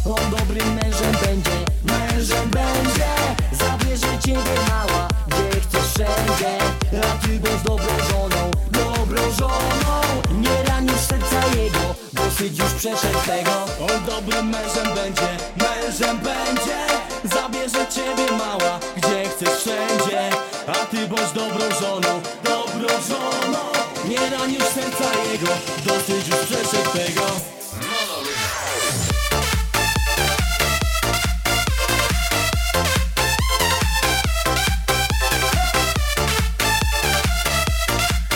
On dobrym mężem będzie, mężem będzie. Zabierze ciebie mała, gdzie chcesz wszędzie. A ty bądź dobrą żoną, dobrą żoną. Nie ranisz serca jego, dosyć już przeszedł tego. On dobrym mężem będzie, mężem będzie. Zabierze ciebie mała, gdzie chcesz wszędzie. A ty bądź dobrą żoną, dobrą żoną. Nie ranisz serca jego, dosyć już przeszedł